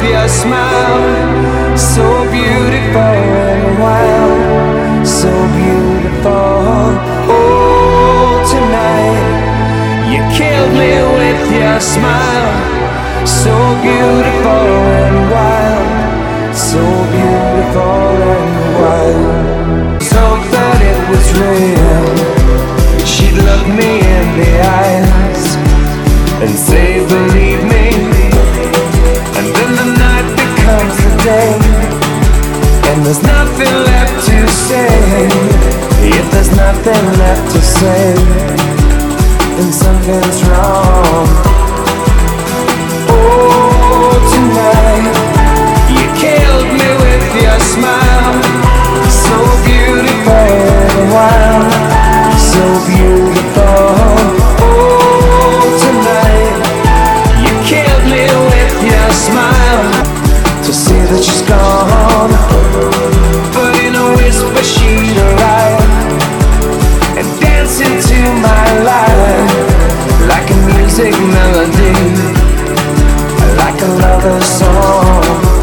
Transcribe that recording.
your smile, so beautiful and wild, so beautiful. Oh, tonight you killed me with your smile, so beautiful and wild, so beautiful and wild. So that it was real, she'd look me in the eyes and say, believe me. And then the night becomes the day, and there's nothing left to say. If there's nothing left to say, then something's wrong. Oh, tonight you killed me with your smile, so beautiful and wild, so beautiful. Oh, tonight you killed me with your smile, to see that she's gone. But in a whisper she'd arrive and dance into my life, like a music melody, like a lover's song.